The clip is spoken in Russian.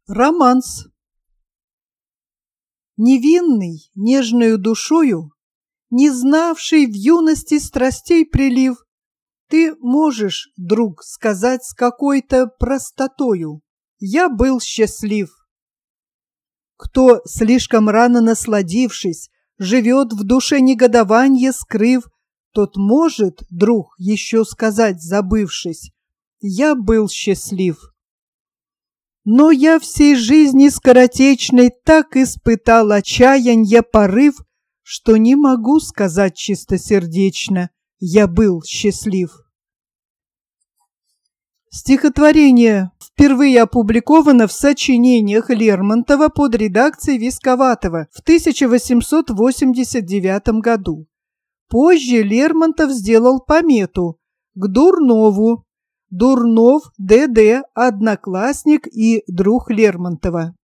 Романс. Невинный, нежною душою, не знавший в юности страстей прилив, ты можешь, друг, сказать с какой-то простотою: я был счастлив. Кто, слишком рано насладившись, живет в душе негодованье скрыв, тот может, друг, еще сказать, забывшись: я был счастлив. Но я всей жизни скоротечной так испытал отчаянье порыв, что не могу сказать чистосердечно: я был счастлив. Стихотворение впервые опубликовано в сочинениях Лермонтова под редакцией Висковатого в 1889 году. Позже Лермонтов сделал помету к Дурнову. Дурнов Д.Д., одноклассник и друг Лермонтова.